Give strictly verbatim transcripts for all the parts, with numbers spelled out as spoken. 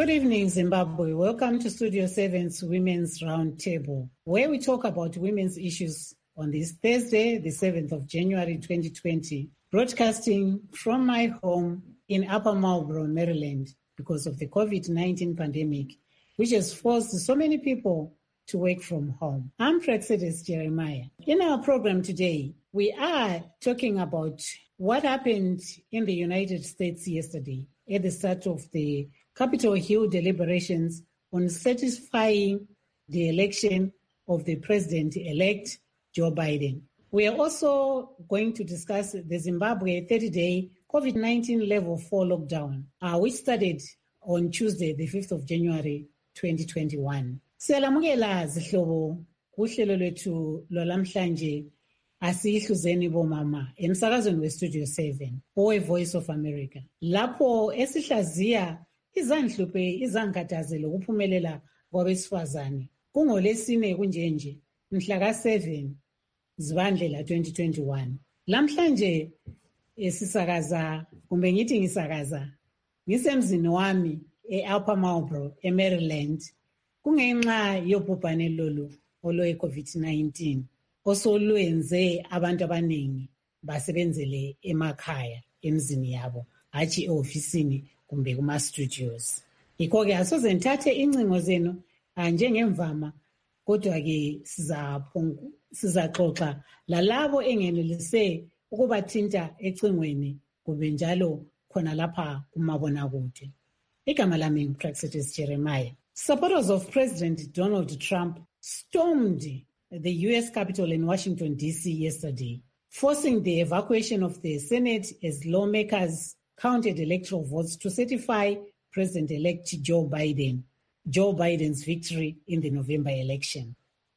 Good evening, Zimbabwe. Welcome to Studio seven's Women's Roundtable, where we talk about women's issues on this Thursday, the seventh of January, twenty twenty, broadcasting from my home in Upper Marlboro, Maryland, because of the COVID nineteen pandemic, which has forced so many people to work from home. I'm Praxedis Jeremiah. In our program today, we are talking about what happened in the United States yesterday at the start of the Capitol Hill deliberations on certifying the election of the president-elect Joe Biden. We are also going to discuss the Zimbabwe thirty-day COVID nineteen level four lockdown, uh, which started on Tuesday, the fifth of January, twenty twenty-one. Siyalamukela zihlobo kuhlelo lwethu lwalamhlanje asiyihluzeni bomama emsakazweni weStudio seven owe Voice of America. Lapho esihlaziya izanhluphe izankathaze lokuphumelela kwabesifazane kungolesine kunjenje mhla ka seven Zibandlela twenty twenty-one. Lamhlanje esisakaza kumbe ngithi ngisakaza ngisemzini wami eUpper Marlboro eMaryland kungenxa yobhubhane lolu olwe COVID nineteen osolwenze abantu abaningi basebenzele emakhaya emzini yabo hathi eofisini kumbe kuma studios. Ikho ke asoze ngithathe incingo zenu njengemvama kodwa ke sizaphungu sizaxoxa lalabo engenelise ukubathinta ecingweni kube njalo khona lapha kumabonakude. Igama lami Praxedis Jeremiah. Supporters of President Donald Trump stormed the U S Capitol in Washington, D C yesterday, forcing the evacuation of the Senate as lawmakers counted electoral votes to certify President-elect Joe Biden, Joe Biden's victory in the November election.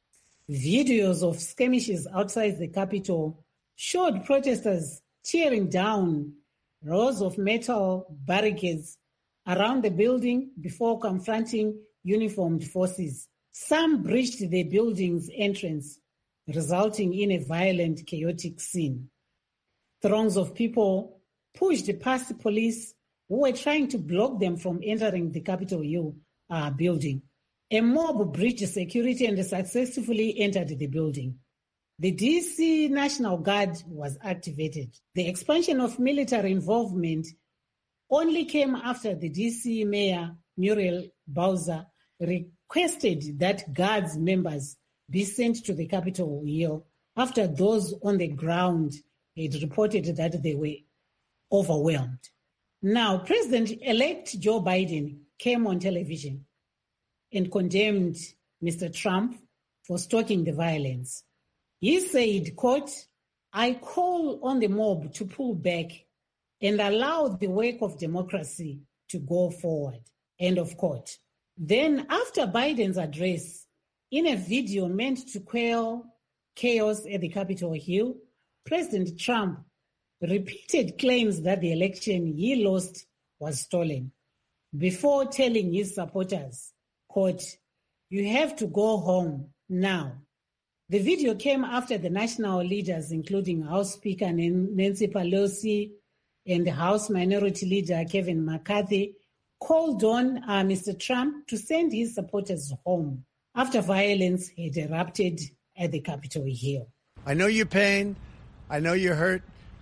Videos of skirmishes outside the Capitol showed protesters tearing down rows of metal barricades around the building before confronting uniformed forces. Some breached the building's entrance, resulting in a violent, chaotic scene. Throngs of people pushed past police who were trying to block them from entering the Capitol Hill uh, building. A mob breached security and successfully entered the building. The D C National Guard was activated. The expansion of military involvement only came after the D C Mayor Muriel Bowser requested that Guards members be sent to the Capitol Hill after those on the ground had reported that they were overwhelmed. Now, President-elect Joe Biden came on television and condemned Mister Trump for stoking the violence. He said, quote, "I call on the mob to pull back and allow the work of democracy to go forward," end of quote. Then, after Biden's address, in a video meant to quell chaos at the Capitol Hill, President Trump repeated claims that the election he lost was stolen, before telling his supporters, quote, "You have to go home now." The video came after the national leaders, including House Speaker Nancy Pelosi and House Minority Leader Kevin McCarthy, called on uh, Mister Trump to send his supporters home after violence had erupted at the Capitol Hill. I know your pain. I know you're hurt.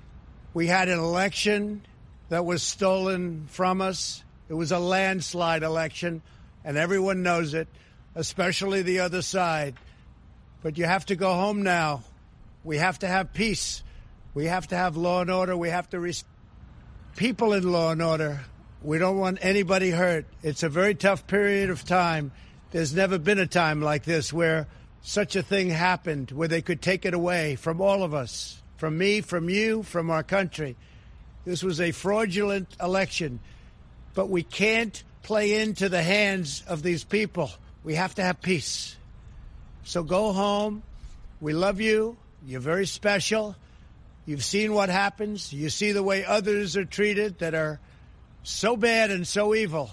We had an election that was stolen from us. It was a landslide election, and everyone knows it, especially the other side. But you have to go home now. We have to have peace. We have to have law and order. We have to respect people in law and order. We don't want anybody hurt. It's a very tough period of time. There's never been a time like this where such a thing happened, where they could take it away from all of us, from me, from you, from our country. This was a fraudulent election, but we can't play into the hands of these people. We have to have peace. So go home. We love you. You're very special. You've seen what happens. You see the way others are treated that are so bad and so evil.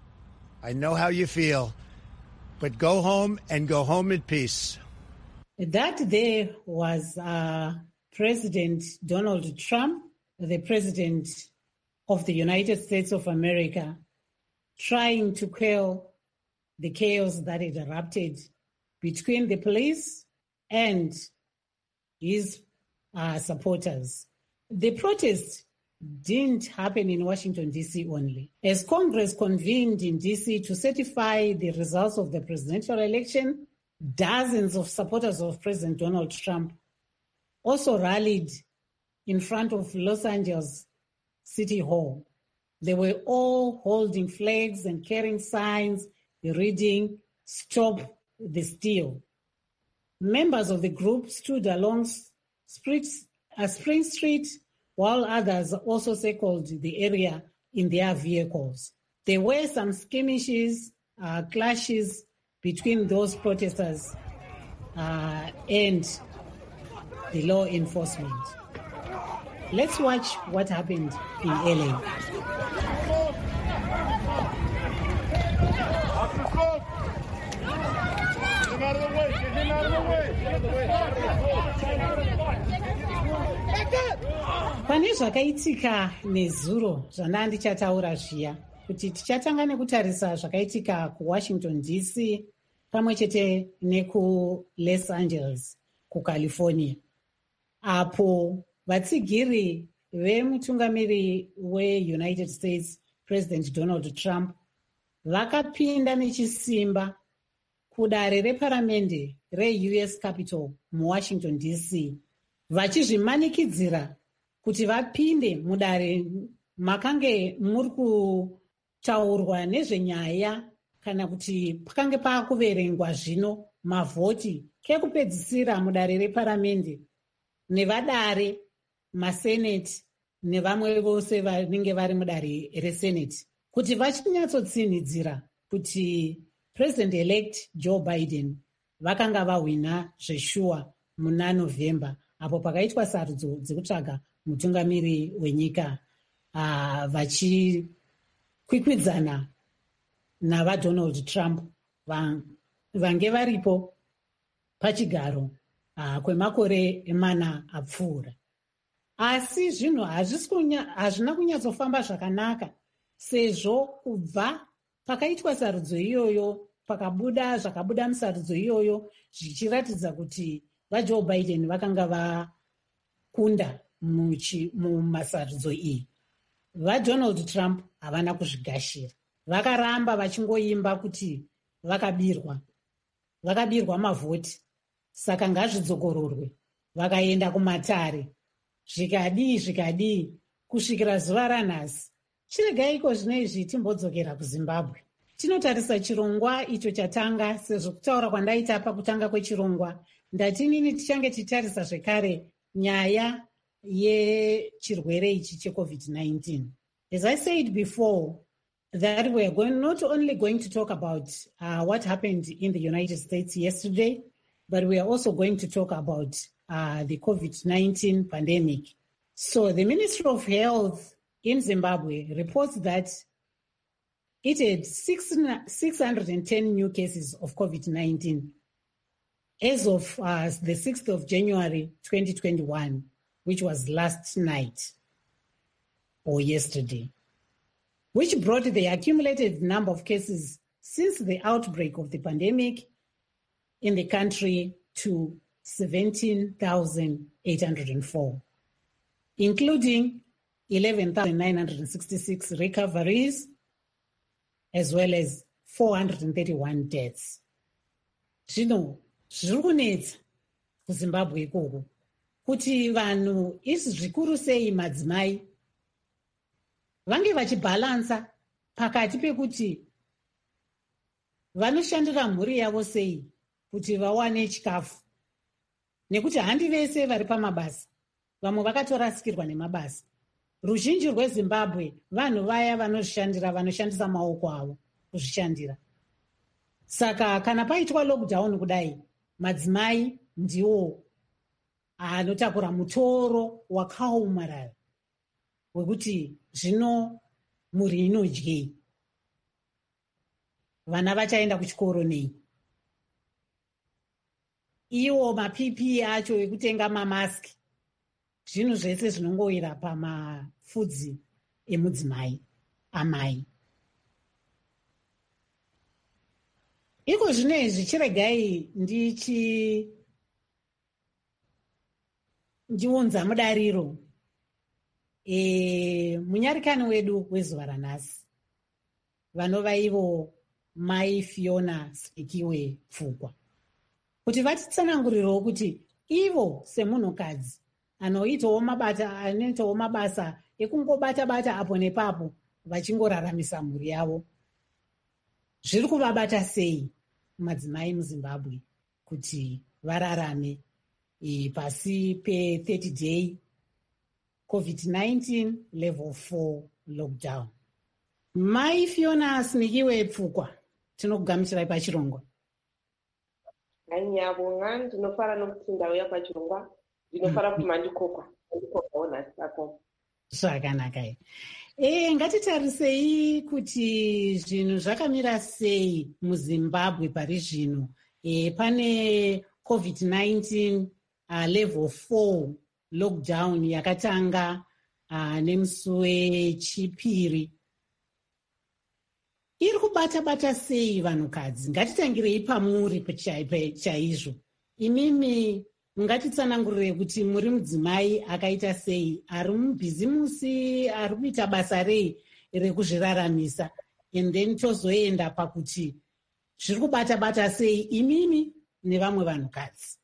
I know how you feel, but go home and go home in peace. That there was uh, President Donald Trump, the President of the United States of America, trying to quell the chaos that had erupted between the police and his uh, supporters. The protest didn't happen in Washington, D C only. As Congress convened in D C to certify the results of the presidential election, dozens of supporters of President Donald Trump also rallied in front of Los Angeles City Hall. They were all holding flags and carrying signs reading, "Stop the Steal." Members of the group stood along Spring Street, while others also circled the area in their vehicles. There were some skirmishes, uh, clashes between those protesters uh, and the law enforcement. Let's watch what happened in L A. Pane zvakaitika nezuro zvana ndichataura zviya kuti tichatanga nekutarisa zvakaitika kuWashington D C pamwe chete nekuLos Angeles kuCalifornia, apo vatsigiri vemutungamiri weUnited States President Donald Trump vakapinda nechisimba kudare reparamende reU S Capitol muWashington D C vachizvimanikidzira kuti vapinde mudare makange muri kutaurwa nezvenyaya kana kuti pakange paakuverengwa zvino mavhoti kekupedzisira mudare reparamende nevadare maseneti nevamwe vose vanenge vari mudare reseneti kuti vachinyatsotsinhidzira kuti President-elect Joe Biden vakanga vahwina zveshuwa muna November apo pakaitwa sarudzo dzekutsvaga mutungamiri wenyika uh, vachikwikwidzana navaDonald Trump vange varipo pachigaro uh, kwemakore mana apfuura. Asi zvinhu hazvina kunyatsofamba zvakanaka sezvo kubva pakaitwa sarudzo iyoyo pakabuda zvakabuda musarudzo iyoyo zvichiratidza kuti vaJoe Biden vakanga vakunda mumasarudzo iyi. VaDonald Trump havana kuzvigashira, vakaramba vachingoimba kuti vakabirwa vakabirwa mavhoti, saka ngazvidzokororwe. Vakaenda kumatare zvikadii zvikadii kusvikira zuva ranhasi. Chiregaiko zvino izvi timbodzokera kuZimbabwe. Tinotarisa chirongwa icho chatanga, sezvo kutaura kwandaita pakutanga kwechirongwa ndatinini tichange titarisa zvekare nyaya yechirwere ichi cheCovid nineteen. As I said before, that we are going, not only going to talk about uh, what happened in the United States yesterday, but we are also going to talk about uh, the COVID nineteen pandemic. So the Ministry of Health in Zimbabwe reports that it had six, six hundred ten new cases of COVID nineteen as of uh, the sixth of January twenty twenty-one, which was last night or yesterday, which brought the accumulated number of cases since the outbreak of the pandemic in the country to seventeen thousand eight hundred four, including eleven thousand nine hundred sixty-six recoveries, as well as four hundred thirty-one deaths. Zvino zviri kunetsa kuZimbabwe ikoko kuti vanhu isi zvikuru sei madzimai vange vachibhalansa pakati pekuti vanoshandira mhuri yavo sei kuti vawane chikafu, nekuti handi vese vari pamabasa, vamwe vakatorasikirwa nemabasa. Ruzhinji rweZimbabwe vanhu vaya vanozvishandira, vanoshandisa maoko avo kuzvishandira. Saka kana paitwa lockdown kudai, madzimai ndiwo anotakura mutoro wakaomarara wekuti zvino mhuri inodyei, vana vachaenda kuchikoro nei, iwo maP P E acho ekutenga mamaski, zvinhu zvese zvinongowira pamapfudzi emudzimai amai. iko zvinezvi chiregai ndichi ndiunza mudariro e, munyarikani wedu wezuva ranhasi vanova ivo mai Fiona Sikiwe Pfugwa, kuti vatitsanangurirewo kuti ivo semunhukadzi anoitawo mabata anoitawo mabasa ekungobata bata apo nepapo vachingoraramisa mhuri yavo, zviri kuvabata sei madzimai muZimbabwe kuti vararame e, pasi pe-thirty day COVID nineteen level four lockdown. Mai Fiona Sikiwe Pfugwa, tinokugamuchirai pachirongwa. Anyabonga ndinofara nokuti ndauya pachirongwa, ndinofara kuti mandikokwa ndikokwawo nhasi pako. Zvakanaka. E, ngatitarisei kuti zvinhu zvakamira sei muZimbabwe pari zvino. E, pane COVID nineteen uh, level four lockdown yakatanga uh, nemusi wechipiri. Iri kubata-bata sei vanhukadzi? Ngatitangirei pamuri chaizvo. Imimi ngatitsanangurire kuti muri mudzimai akaita sei, ari mubhizimusi, ari kuita basa rei rekuzviraramisa, and then tozoenda pakuti zviri kubata-bata sei imimi nevamwe vanhukadzi.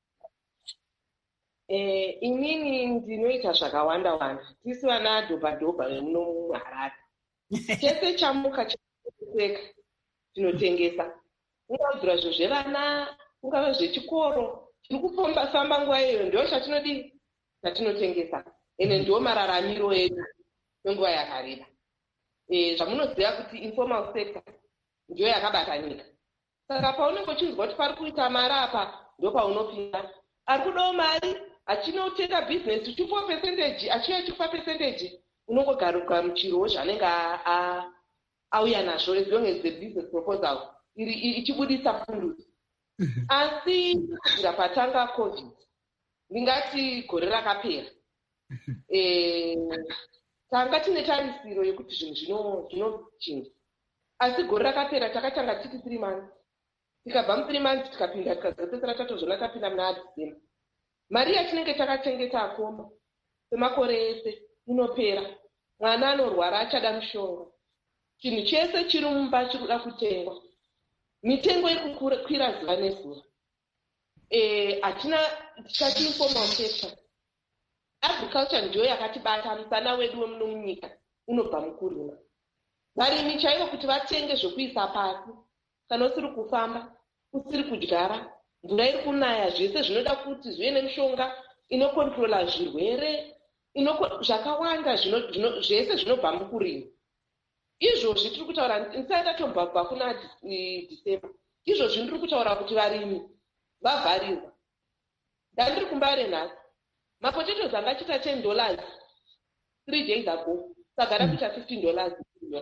Eh, inini ndinoita zvakawanda-wanda, tisi vana dhobha-dhobha vemuno muHarare. Chese chamuka cheka tinotengesa, ungavhura zvo zvevana, ungava zvechikoro, tiri kufamba-famba nguva iyoyo, ndo chatinodii chatinotengesa, ene ndo mararamiro edu kwenguva yakareba. E, zvamunoziva kuti informal sector ndiyo yakabata nyika. Saka paunenge uchinzwa kuti pari kuita mari apa, ndo paunopinda. Ari kudawo mari, achinotenga business uchipuwa percentage, achiya chipuwa percentage, unongogaruka muchirowo zvanenge auya nazvo, as long as the business proposal iri ichibudisa fundu. Asi kubvira patanga COVID, ndingati gore rakapera, eh, tanga tine tarisiro yekuti zvinhu zvinochinja. Asi gore rakapera takatanga titi three months, tikabva mu three months tikapinda tikazopedzera tatozvona tapinda muna December. Mari yatinenge takachengeta akoma kwemakore ese inopera, mwana anorwara achada mushonga, chinhu chese chiri mumba chiri kuda kutengwa, mitengo iri kukwira zuva nezuva. Eh, hatina tikati informal sector. Agriculture ndiyo yakatibata, musana wedu wemuno munyika unobva mukurima. Varimi chaivo kuti vatenge zvokuisa pasi, kana usiri kufamba, usiri kudyara, mvura iri kunaya, zvese zvinoda kuti zvive nemishonga inokontrola zvirwere, zvakawanda zvese zvinobva mukurima. Izvozvi tiri kutaura, ndisati tatobva kuna December, izvozvi ndiri kutaura kuti varimi vavharirwa. Ndandiri kumbare nhasi, mapotatoes anga achiita ten dollars three days ago, sagara kuita fifteen dollars.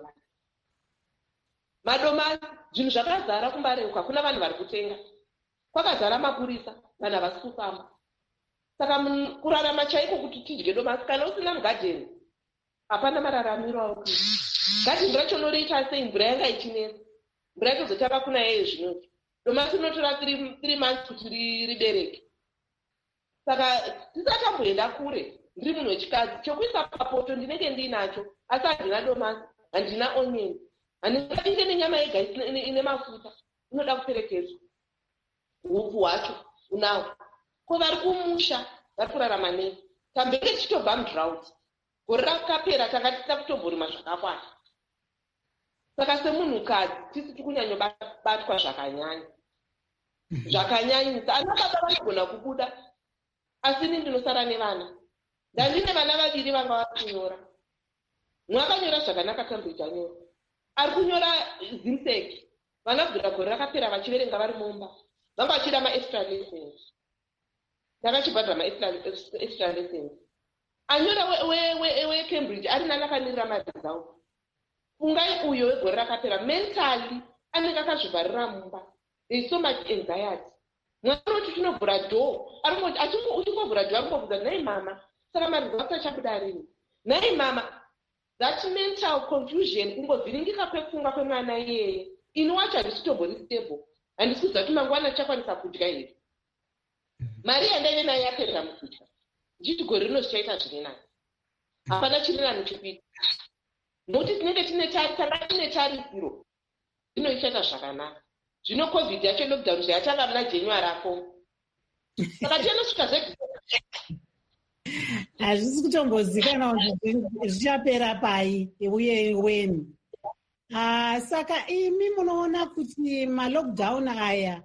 Madomasi, zvinhu zvakazara kumbare, hakuna vanhu vari kutenga. Kwakazara mapurisa, vanhu havasi kufamba. Saka kurarama chaiko kuti tidye domasi, kana usina mugadheni, hapana mararamiro auku. Gadheni racho noriita sei mvura yanga ichinesa. Mvura yatozotava kuna yeye zvinozi. Domasi rinotora three months kuti ribereke. Saka tisatamboenda kure, ndiri munhu wechikadzi, chokuisa papoto ndinenge ndinacho, asi handina domasi, handina onion, handina dinge nenyama yega ine mafuta, inoda kuperekedzwa. Upfu hwacho unawo. Ko vari kumusha vari kurarama nei? Tambenge tichitobva mudrought. Gore rakapera tanga tisina kutomborima zvakakwana. Saka semunhukadzi tisi tikunyanyobatwa zvakanyanya. Zvakanyanyisa. Ana baba vanogona kubuda, asi ini ndinosara nevana. Ndandine vana vaviri vanga vari kunyora. Mumwe akanyora zvakanaka Cambridge anyora. Ari kunyora Zimsek. Vana kubvira gore rakapera vachiverenga vari mumba. Vanga vachida ma-extra lessons. Ndakachibhadhara ma-extra lessons. Anyora weCambridge ari nani akanirira maresult. Fungai uyo wegore rakapera, mentally anenge akazvivharira mumba. There is so much anxiety. Mwana uti chinovhura dhoo, uchingovhura dhoo arikubvunza, nhai mama, saka maresult achabuda rini? Nhai mama, that mental confusion, kungovhiringika kwepfungwa kwemwana iyeye, inowacho handisi tombori stable. handisi kuziva kuti mangwana tichakwanisa kudya here. Mari yandaive nayo yapera mukudya, ndichiti gore rino zvichaita zviri nani, hapana chiri nani chikuita, nokuti tinenge tanga tine tarisiro zvino ichaita zvakanaka. Zvino covid yacho lockdown zvayatanga muna January apo, saka tianosvika zve hazvisi kutombozikana kuti zvichapera pai uye weni. Ah, saka imi munoona kuti malockdown aya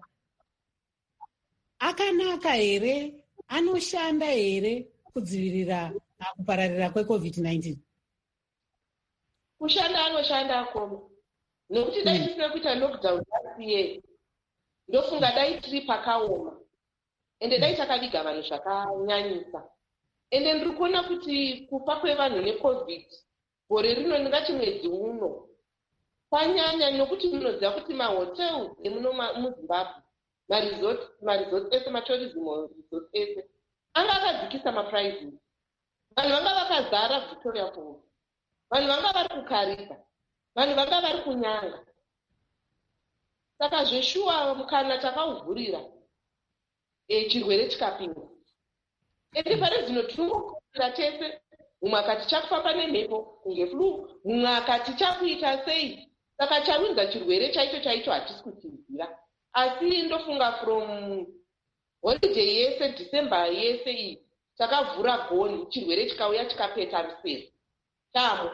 akanaka here, anoshanda here kudzivirira kupararira kwecovid nineteen? Kushanda anoshanda akoma, nokuti dai tisina kuita lockdown last year ndofunga dai tiri pakaoma ende dai takaviga vanhu zvakanyanyisa. Ende ndiri kuona kuti kufa kwevanhu necovid gore rino ndingati mwedzi uno kwanyanya, nokuti munoziva kuti mahotels emuno muZimbabwe, maresort maresort ese, matourism resort ese anga akadzikisa maprizes. Vanhu vanga vakazara Victoria Falls, vanhu vanga vari kukarika, vanhu vanga vari kunyanga. Saka zveshuwa kana takauvhurira e chirwere chikapinda. Ende pari zvino tinongokuira tese, mumwe akati chakufamba nemhepo kunge flu, mumwe akati chakuita sei. Saka chawinza chirwere chaicho chaicho hatisi kuchiziva. Asi ndofunga from holiday yese, December yese iyi, takavhura goni, chirwere chikauya chikapeta rusere. Chamo.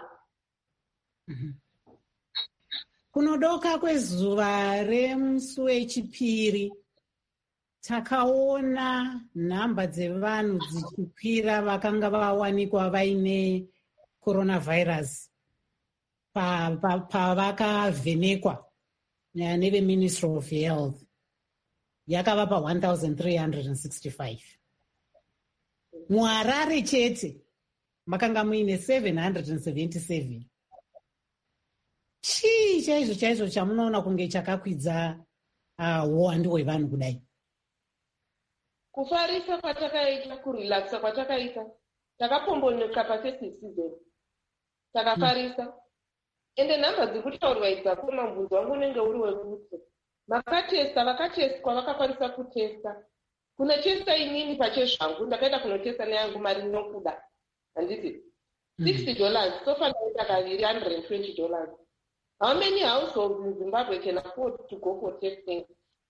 Kunodoka kwezuva remusi wechipiri, takaona nhamba dzevanhu dzichikwira vakanga vawanikwa vaine coronavirus pavakavhenekwa pa, pa neveministry of health. Yakava pa one thousand three hundred sixty-five. muHarare chete makanga muine seven hundred seventy-seven. Chii chaizvo chaizvo chamunoona kunge chakakwidza uwandu uh, hwevanhu kudai? Kufarisa kwatakaita, kurelaxa kwatakaita, takapombonoka pafestive season, takafarisa. Ende nhamba dzekutaurwa idzako mabvunzo wangu unenge uri wekuti makatesta, vakatestwa vakakwanisa kutesta. Kuna testa inini pachezvangu ndakaenda kunotesta neyangu mari nokuda, handiti sixty dollars, so far ndaita kaviri one hundred twenty dollars. How many households in Zimbabwe can afford to go for testing?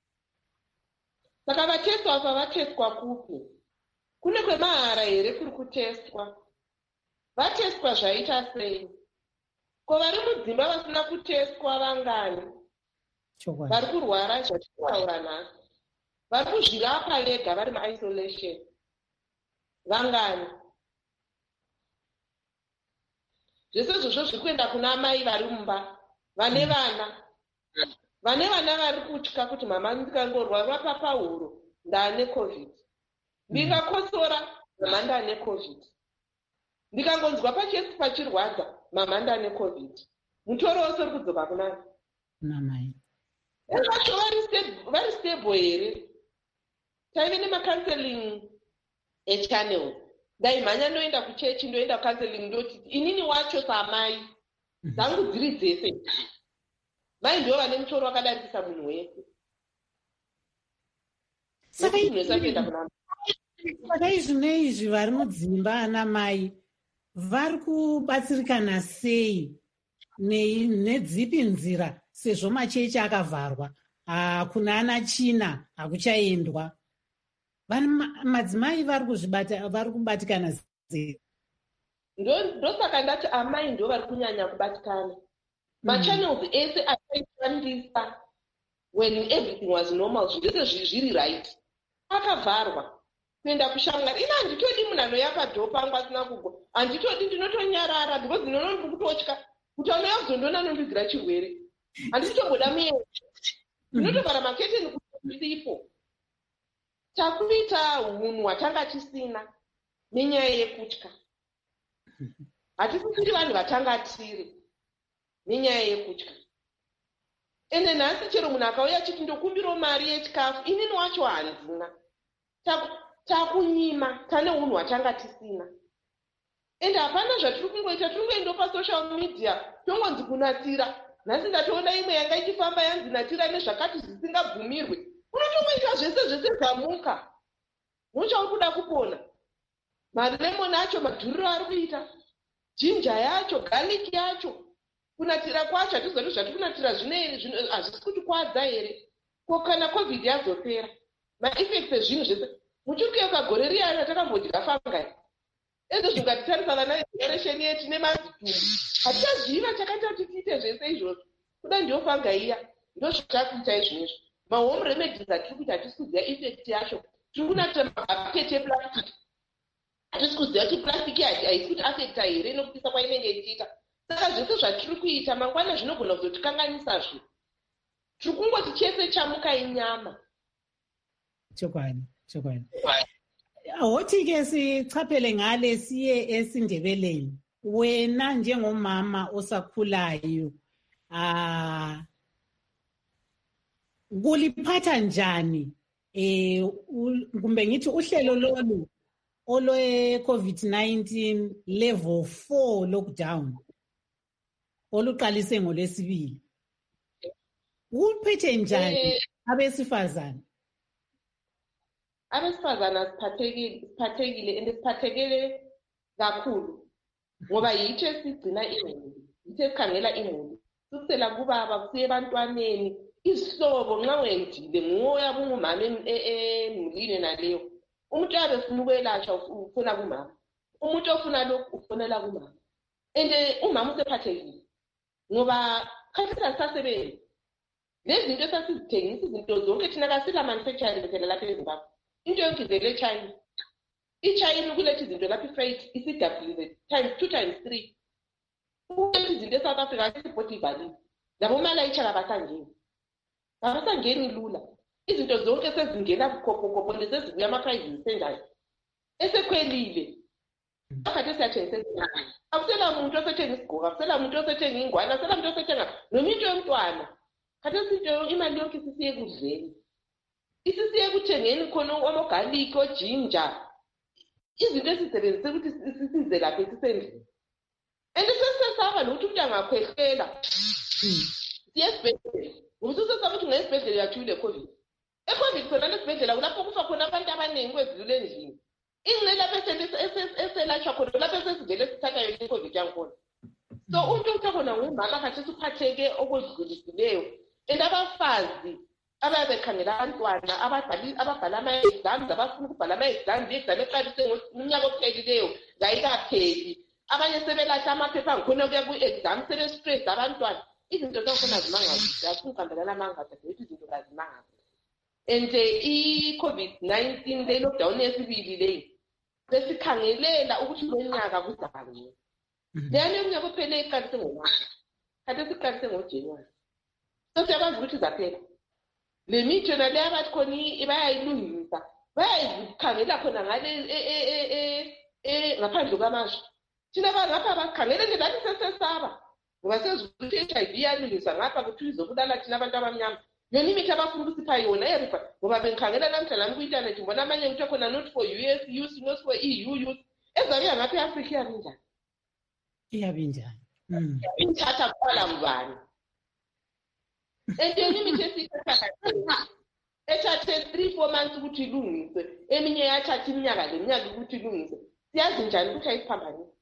Saka vatestwa apa vatestwa kupi? Kune kwemahara here kuri kutestwa? Vatestwa zvaita sei? Ko vari mudzimba vasina kutestwa vangani? Vari kurwara zvatitaura nhasi. Vari kuzvirapa vega vari mu-isolation vangani? Zvese zvozvo zviri kuenda kuna mai vari mumba, vane vana. Vane vana vari kutya kuti mama ndikangorwara papahuro ndaane covid. Ndikakosora mama ndaane covid. Ndikangonzwa pachesi pachirwadza mama ndaane covid. Mutoro wose uri kudzoka kunani? Namai. Vacho vari stable here. Taive nemacounseling echannels. Dai mhanya ndoenda kuchechi, ndoenda counseling, ndoti inini wacho samai dzangu dziri dzese. Mai ndio vane mutoro wakadarikisa munhu wese. Saka izvi neizvi vari mudzimba ana mai vari kubatsirikana sei nedzipi nzira, sezvo machechi akavharwa, kuna ana China hakuchaendwa? Madzimai vari kuzvibata, vari kubatikana sei? Ndosaka ndati amai ndio vari kunyanya kubatikana. Machannels ese akaishandisa when everything was normal, zvese zviri right, akavharwa. Kuenda kushamwari, ina handitodi munhu anoyakadhopa angu asina kugo, handitodi, ndinotonyarara because ndinonondi kutotya kuti anouya kuzondona anondidzira chirwere. Handisitomboda muyendi, ndinotovhara maketeni kuti sipo. Takuita hunhu hwatanga tisina nenyaya yekutya. Hatisi kuti vanhu vatanga tiri nenyaya yekutya. Ende nhasi chero munhu akauya achiti ndokumbiro mari yechikafu, inini wacho handina. Takunyima, tane hunhu hwatanga tisina. Ende hapana zvatiri kungoita, tiri kungoenda pasocial media tongonzi kunatira nhasi ndatoona imwe yanga ichifamba yanzi natira nezvakati zvisingabvumirwe. Unotomboita zvese zvese zvamuka. Muchauri kuda kupona. Maremoni acho madhuriro ari kuita. Jinja yacho, garlic yacho. Kunatira kwacho hatizoti zvati kunatira zvine hazvisi kuti kwadza here. Ko kana covid yazopera. Ma-effects ezvinhu zvese. Muchiri kuyoka gore riya ratakambodya fangai. Ezvo zvingatitarisa vana generation yetu nemazitumbu. Hatichaziva chakaita kuti tiite zvese izvozvo. Kuda ndiyo fangai iya. Ndozvatakuita izvozvo. Ma-home remedies atiri kuita hatisi kuziva effect yacho. Tiri kunatira mabhaketi eplastic. Hatisi kuziva kuti plastic haisi kuti affecta here nokupisa kwainenge ichiita. Saka zvese zvatiri kuita mangwana zvinogona kuzotikanganisazve. Tiri kungoti chese chamuka inyama. Chokwadi, chokwadi. Hothi-ke sichaphele ngale siye esiNdebeleni. Wena njengomama osakhulayo, ah kuliphatha njani eh kumbe ngithi uhlelo lolu olwe COVID nineteen level four lockdown oluqalise ngolwesibili? Uphethe njani abesifazane? Abesifazane siphathekile and siphathekile kakhulu ngoba yitho esigcina imuli, yitho esikhangela imuli. Kusela kubaba kusiye ebantwaneni, isihlobo nxa wendile ngoya bungumama emulini naleyo. Umuntu yabe ufuna ukwelatshwa ufuna kumama. Umuntu ofuna lokhu ufonela kumama. And umama usephathekile ngoba khathina sasebenzi. Lezi zinto esasizithengisa izinto zonke thina kasila manufacturing phela lapha eZimbabwe. Into yonke ivele eChina. IChina ukuletha izinto lapha ifreight isidouble times two times three. Ukuletha izinto eSouth Africa isibhodi ivalile. Labo malayitsha kabasangeni. Kabasangeni lula. Izinto zonke sezingena bukhopho lesezibuya ama-prices sendayo. Esekhwelile. Akade siyathengisa izinto. Akusela umuntu osethenga isigqoko, akusela umuntu osethenga ingwane, akusela umuntu osethenga noma into yomntwana. Kade sithi imali yonke sisiye kudleni. Isisiye kuthengeni khona omogarlic, ojinja. Izinto esisebenzise ukuthi sisize lapha esisendlini. And sesesaba nokuthi umuntu angakhwehlela. Siyesibhedlela. Umuntu usesaba ukuthi ngesibhedlela yathule COVID. E-COVID khona lesibhedlela kulapho kufa khona abantu abaningi kwezidlule endlini. Ingqe lapho eselatshwa khona lapho esesivele sithatha yonke i-COVID yakhona. So umuntu ukhona ngumama khathi usuphatheke okwedlulisileyo. And abafazi ababekhangela abantwana ababhala ama-exams abafuna ukubhala ama-exams i-exam eqalise ngomnyaka ophelileyo ngayikapheli. Abanye sebelahla amaphepha ngikhona kuya ku-exam sebe-stress abantwana. Izinto zakhona zimangazi. Asingiqambelela amangazi ukuthi izinto kazimangazi. And i-COVID nineteen le lockdown yesibili leyi sesikhangelela ukuthi lo nyaka kuzaba ngcono. Leyani yomnyaka ophele iqalise ngoMarch. Kade siqalise ngoJanuary. So siyakwazi ukuthi zaphela. Le mithi yona le abathi khona bayayilungisa. Bayayikhangela khona ngale eh ngaphandle kwamasho. Thina bangapha bakhangela nje lathi sesesaba. Ngoba sezukuthi i-H I V yalungisa ngapha kuthi izobulala thina abantu abamnyama. Yona imithi abafuna ukusipha yona erifa ngoba bengikhangela namhla nami ku-internet ngibona amanye ngithiwa khona not for U S use, not for E U use. Ezabuya ngapha e-Africa iyabi njani? Iyabi njani? Inthatha kuqala ngubani? And yona imithi esiyithatha ethathe three four months ukuthi ilungise. Eminye yathatha iminyaka leminyaka ukuthi ilungise. Siyazi njani ukuthi ayisiphambanise?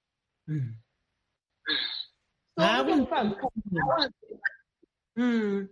Mm.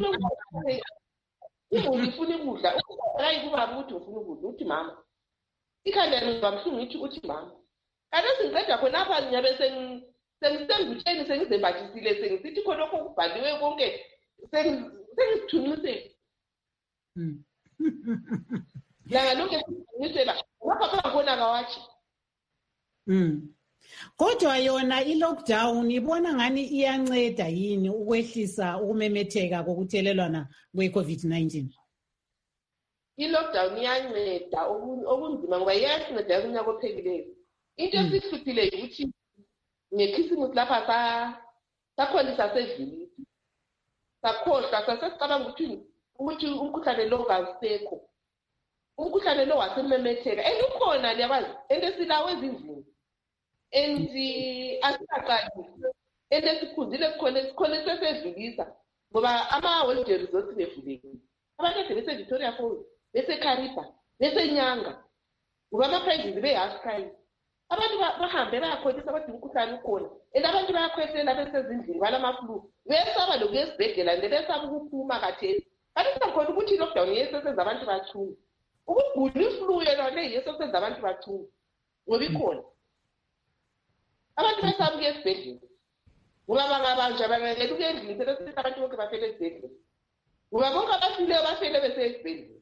Umuntu ufuna ukudla, hayi kuba ukuthi ufuna ukudla uthi mama. Ikhanda ngibamhlungu ithi uthi mama. Kanti singiqeda khona apha ngiyabe sengisengutsheni sengizembathisile sengisithi khona lokho kubhaliwe konke sengithunqisile. Mm. La lonke singitshela ngapha khona kawathi. Mm. Kodwa yona i-lockdown ibona ngani iyanceda yini ukwehlisa ukumemetheka kokuthelelwana kwe-COVID nineteen? I-lockdown iyanceda okunzima ngoba iyasinceda kunyaka ophelileyo. Into esihluphile ukuthi ngekhisimusi lapha sakholisa sedlulile. Sakhohlwa sasesicabanga ukuthi ukuthi umkhuhlane lo kasekho. Umkhuhlane lo wasememetheka. Elukhona liyabazi ento esilawe ezindlini. And asaqali ende siphuzile kukhona sikhona sesedlulisa ngoba ama-holiday resorts bevulekile abantu ade bese-Victoria Falls bese-Kariba bese-Nyanga ngoba ama-prizes be-half price abantu bahambe bayakhohlisa badinga umkhuhlane ukhona and abantu bayakhwehlela besezindlini balamaflu besaba lokuya esibhedlela nde besaba ukuphuma kathesi kanti sakhona ukuthi i-lockdown yesesenza abantu bachunge ukugula iflu yena le yesesenza abantu bachunge ngoba ikhona abantu besaba ukuya esibhedlela ngoba bangabanja bangangena ukuya endlini sebesithi abantu bonke bafele esibhedlela ngoba bonke abafileyo bafele besesibhedlela.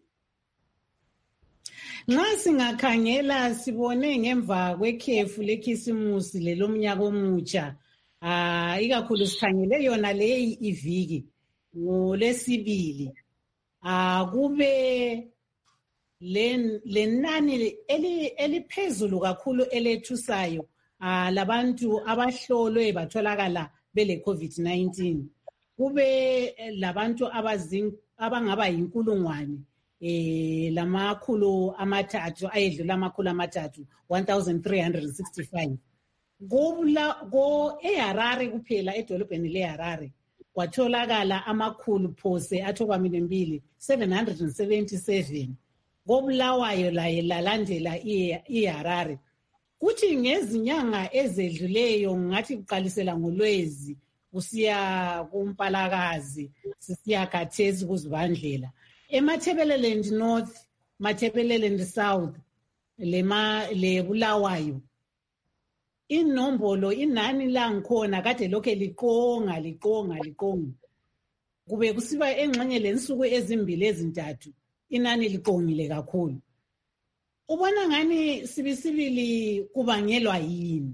Nxa singakhangela sibone ngemva kwekhefu lekhisimusi lelomnyaka omutsha ah ikakhulu sikhangele yona leyi iviki ngolesibili ah kube lenani eliphezulu kakhulu elethusayo ah labantu abahlolwe batholakala bele COVID nineteen kube labantu abangaba yinkulungwane eh lamakhulu amathathu ayedlula amakhulu amathathu one thousand three hundred sixty-five kubla go eHarare kuphela edolobheni leHarare kwatholakala amakhulu phose athobamile mbili seven hundred seventy-seven kobulawayo laye lalandela iHarare kuthi ngezinyanga ezedluleyo ngathi kuqalisela ngolwezi kusiya kumpalakazi sisiya khathesi kuzibandlela eMatabeleland North, Matabeleland South, lema lebulawayo. Inombolo inani langikhona kade lokho liqonga liqonga liqonga. Kube kusiba engxenye lensuku ezimbili ezintathu inani liqongile kakhulu. Ubona ngani sibisibili kubangelwa yini?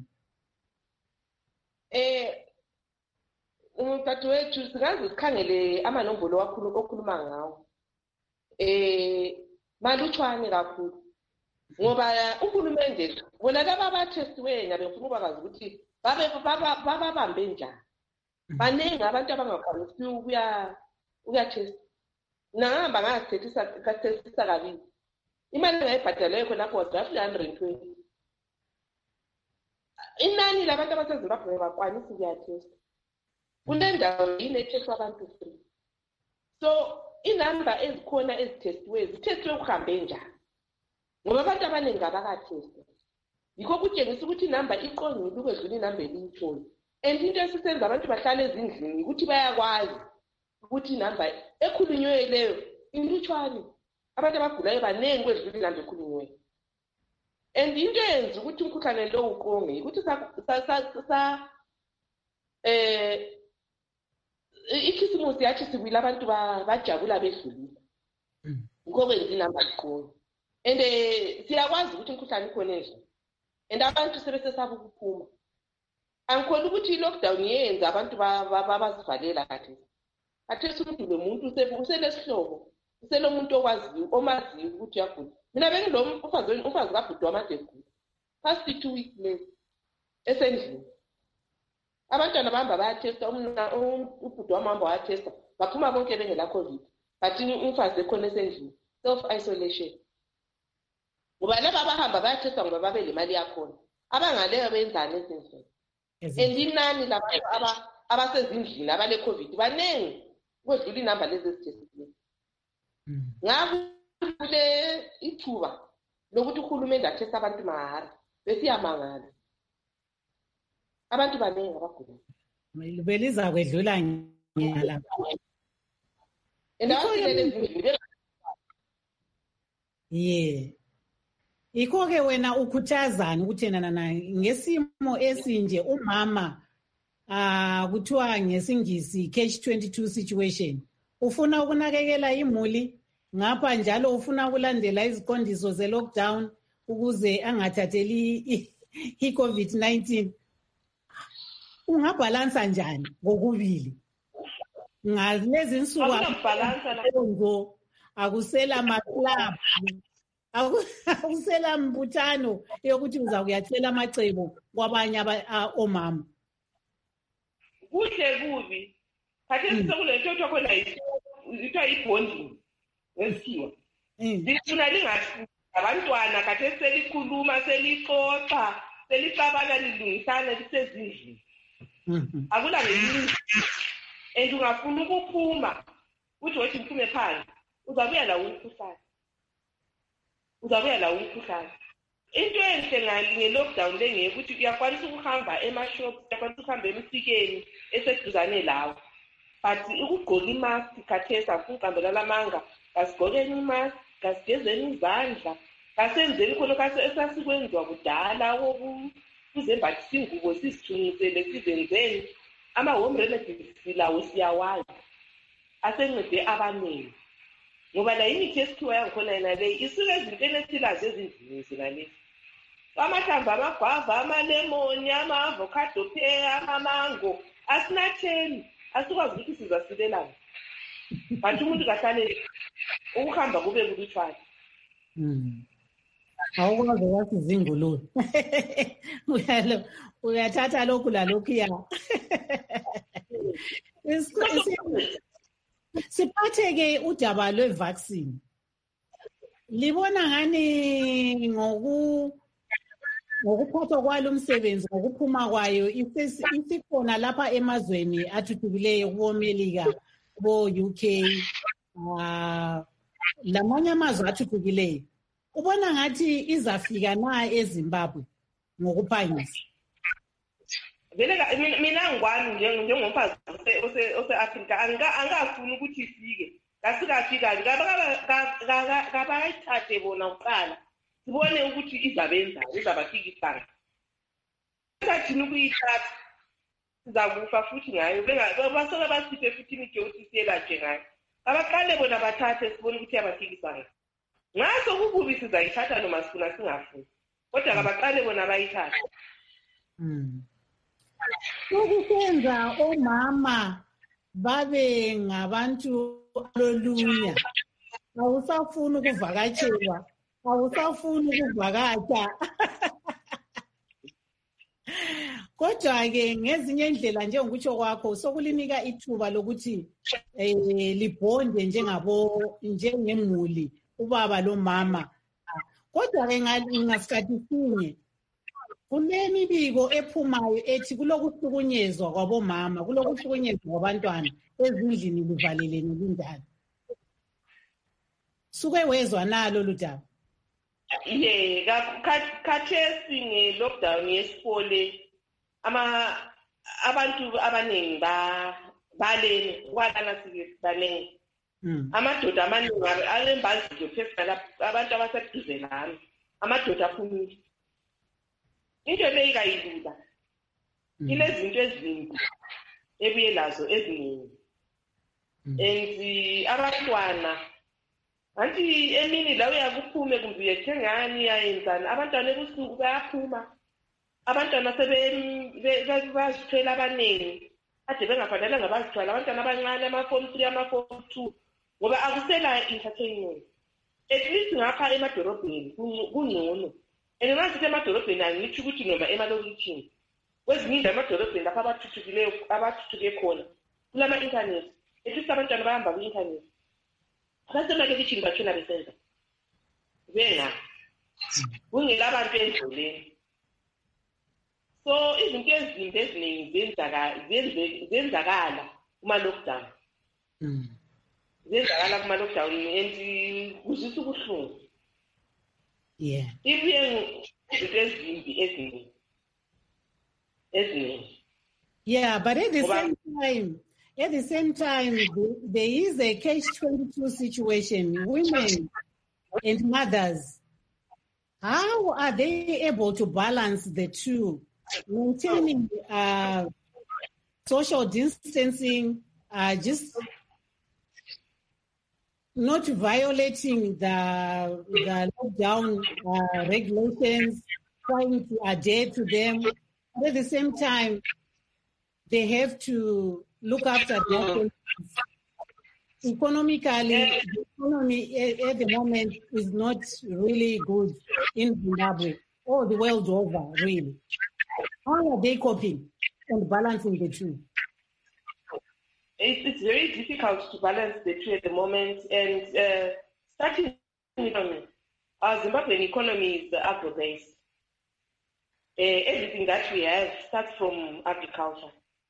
Eh umthathu wethu singaze sikhangele amanombolo wakhulu okhuluma ngawo. Eh malutshwane kakhulu ngoba uhulumende bona laba bathestiwe ngabe ngifuna ukwazi ukuthi babe bababambe njani baningi abantu abangakwanisi ukuya ukuya test nahamba ngasithethisa kathestisa kabili imali engayibhadalayo khona lapho was one hundred twenty inani labantu abaseZimbabwe bakwanisa ukuya test kunendawo yinetest abantu free so inamba ezikhona ezithestiwe zithestiwe kuhambe njani ngoba abantu abaningi abakathesti yikho kutshengisa ukuthi inamba iqongile ukwedlula inamba eliyitholi and into esisenza abantu bahlale ezindlini ukuthi bayakwazi ukuthi inamba ekhulunywe leyo ilutshwane abantu abagulayo baningi kwedlula inamba ekhulunywe and into eyenza ukuthi umkhuhlane lo uqonge ukuthi sa eh ikhisimusi yathi sikwila abantu bajabula bedlulile ngoko kwenza inamba iqonge and siyakwazi ukuthi umkhuhlane ukhona nje and abantu sebesesaba ukuphuma angikhona ukuthi i-lockdown yenza abantu babazivalela kathi athethi umuntu lomuntu uselesihlobo uselomuntu okwaziyo omaziyo ukuthi uyagula mina bengilo umfazi umfazi kabhuti wamade egula past two weeks late esendlini abantwana bahamba bayathesta ubhuti wami hamba wayathesta baphuma bonke bengela covid but umfazi ekhona esendlini self isolation ngoba laba abahamba bayathesta ngoba babe le mali yakhona abangaleyo benzane ezindlini and inani labantu abasezindlini abale covid baningi kwedlula inamba lezi ezithestiwe ngakho kule ithuba lokuthi uhulumende athesta abantu mahara besiyamangala abantu baningi abagula beliza kwedlula nyala yeah ikho ke wena ukhuthazana ukuthi yena ngesimo esinje umama ah kuthiwa ngesingisi catch twenty-two situation ufuna ukunakekela imuli ngapha njalo ufuna ukulandela iziqondiso ze lockdown ukuze angathatheli i-COVID nineteen ungabhalansa njani ngokubili ngalezi insuku ngo akusela maclub akusela mbuthano yokuthi uza kuyacela amacebo kwabanye omama kuhle kubi khathesi sokulento khona ithiwa i-bonding ngesikhiwa lifuna lingathi abantwana khathesi selikhuluma selixoxa selixabana lilungisana lisezindlini akula ngelinye and ungafuna ukuphuma uthi wathi ngiphume phandle uzabuya la umkhuhlane uzabuya la umkhuhlane into enhle ngale lockdown lengeke ukuthi uyakwanisa ukuhamba ema-shops uyakwanisa ukuhamba emsikeni eseduzane lawo but ukugqoka imask khathesi akunkambela lamanga kasigqokeni imask kasigezeni izandla kasenzeni khona esasikwenziwa kudala kuzembathisa ingubo sizithungisele sizenzeni ama-home remedies silawo siyawazi asencede abaningi ngoba la imithi yesikhiwa yangikhona yena leyi isuke ezintweni esilazo ezindlini zina lezi amahlamvu amagwava amalemoni ama-avocado pear amamango asinatheni asikwazi ukuthi sizasilelana but umuntu kahlale ukuhamba kube kulutshwane awukwazi wasizingulule uyathatha lokhu lalokhuya siphathe-ke udaba lwe-vaccine libona ngani ngokuphathwa kwalo umsebenzi ngokuphuma kwayo isikhona lapha emazweni athuthukileyo kubo-Melika kubo-U K uh, lamanye amazwe athuthukileyo ubona ngathi izafika na eZimbabwe ngokuphangisa vele mina ngwami njengomfazi ose-Afrika angafuni ukuthi ifike kasikafika kabayithathe bona kuqala sibone ukuthi izabenza izabafikisana sathini ukuyithatha sizakufa futhi ngayo basoke basiphe futhi imithi yokuthi siyelatshwe ngayo abaqale bona bathathe sibone ukuthi yabafikisana ngaso kukubi sizayithatha noma sifuna singafuni kodwa kabaqale bona bayithathe ukusenza omama babe ngabantu alolunya awusafuni ukuvakatshelwa awusafuni ukuvakatha kodwa-ke ngezinye indlela njengokutsho kwakho sokulinika ithuba lokuthi eh, libhonde njengabo njengemuli ubaba lo mama kodwa-ke ngasikhathi sinye kunemibiko ephumayo ethi kulokuhlukunyezwa kwabomama kulokuhlukunyezwa kwabantwana ezindlini livalelene lindalo suke wezwa nalo ludaba ye khathesi nge-lockdown yesikole ama abantu abaningi baleni kwalana sike baningi amadoda amaningi alembaziyo phezulu abantu abaseduze nami amadoda aphumile into leyi kayilula ilezinto ezimbi ebuye lazo eziningi and abantwana anti emini la uyakuphume kumbe uyethengani uyayenzani abantwana ebusuku bayaphuma abantwana sebazithwela abaningi ade bengafanelanga bazithwala abantwana abancane ama-form three ama-form two ngoba akusela entertainment at least ngapha emadorobheni kungcono and ngasithi emadorobheni angitsho ukuthi noma emalokitshini kwezinye indawo emadorobheni lapho abathuthukileyo abathuthuke khona kulama-internet at least abantwana bahamba kwi-internet abasemalokitshini batshona besenza benga kungela abantu endleleni so izinto ezimbi eziningi zenzakala kuma-lockdown zenzakala kuma-lockdown and kuzwisa ubuhlungu yeah ibuye izinto ezimbi eziningi eziningi yeah but at the same time At the same time, there is a catch twenty-two situation. Women and mothers, how are they able to balance the two? Maintaining uh, social distancing, uh, just not violating the, the lockdown uh, regulations, trying to adhere to them. But at the same time, they have to look after their families. Economically, the economy at, at the moment is not really good in Zimbabwe or the world over, really. How are they coping and balancing the two? It's, it's very difficult to balance the two at the moment. And uh, starting with economy, our Zimbabwean economy is agro-based. Uh, everything that we have starts from agriculture.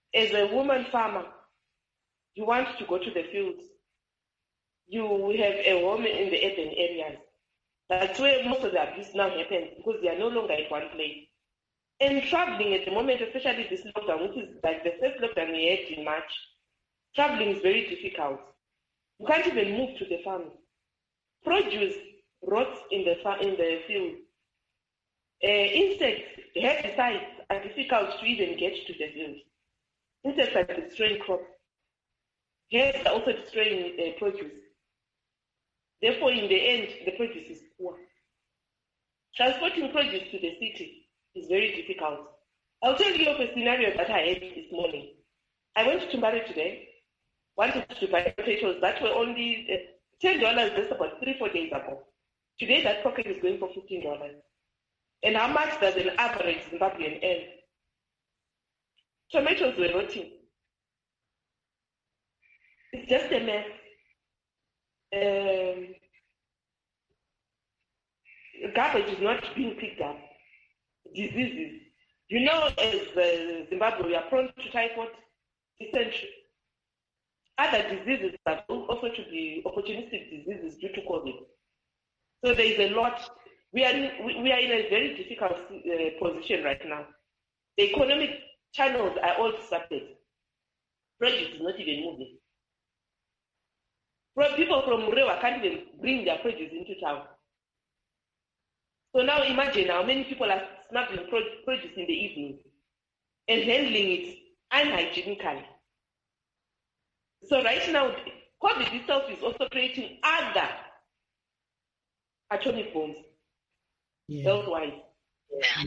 As a woman farmer, you want to go to the fields. You have a home in the urban areas. That's where most of the abuse now happens, because they are no longer at one place. And traveling at the moment, especially this lockdown, which is like the first lockdown we had in March, traveling is very difficult. You can't even move to the farm. Produce rots in the in the field. Uh, insects, herbicides are difficult to even get to the field. Insects are destroying crops. Herbs are also destroying uh, produce. Therefore, in the end, the produce is poor. Transporting produce to the city is very difficult. I'll tell you of a scenario that I had this morning. I went to Mbari today, wanted to buy potatoes that were only uh, ten dollars just about three, four days ago. Today, that pocket is going for fifteen dollars. And how much does an average Zimbabwean earn? Tomatoes were rotting. It's just a mess. Um, garbage is not being picked up. Diseases. You know, as uh, Zimbabwe, we are prone to typhoid, dysentery. Other diseases are also to be opportunistic diseases due to COVID. So there is a lot. We are in, we are in a very difficult uh, position right now. The economic channels are all disrupted. Produce is not even moving. People from Murewa can't even bring their produce into town. So now imagine how many people are smuggling produce in the evening and handling it unhygienically. So right now, COVID itself is also creating other atomic bombs, yeah. Health-wise. Yeah.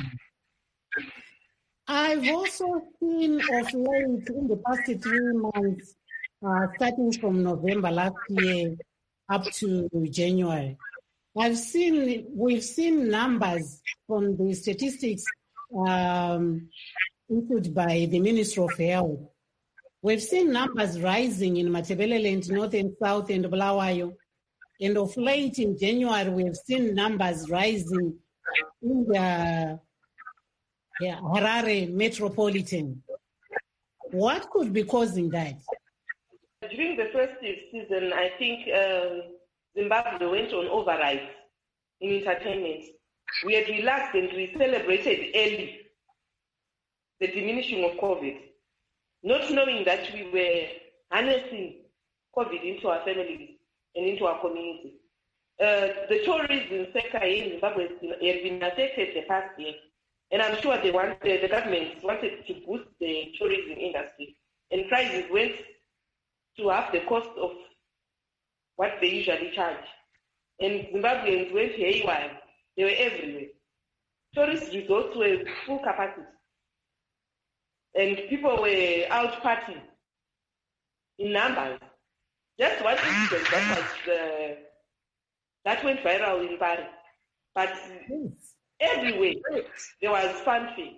I've also seen of late in the past three months, uh, starting from November last year up to January, I've seen, we've seen numbers from the statistics um, issued by the Ministry of Health. We've seen numbers rising in Matabeleland, North and South, and Bulawayo. And of late in January, we've seen numbers rising in the yeah, Harare metropolitan. What could be causing that? During the festive season, I think um, Zimbabwe went on overrides in entertainment. We had relaxed and we celebrated early the diminishing of COVID, not knowing that we were harnessing COVID into our families and into our community. Uh, the tourism sector in Zimbabwe has been, has been affected the past year, and I'm sure they want, the, the government wanted to boost the tourism industry, and prices went to half the cost of what they usually charge. And Zimbabweans went haywire. They were everywhere. Tourist resorts were full capacity. And people were out partying in numbers. Just one incident that was uh, that went viral in Paris. But everywhere there was fanfare.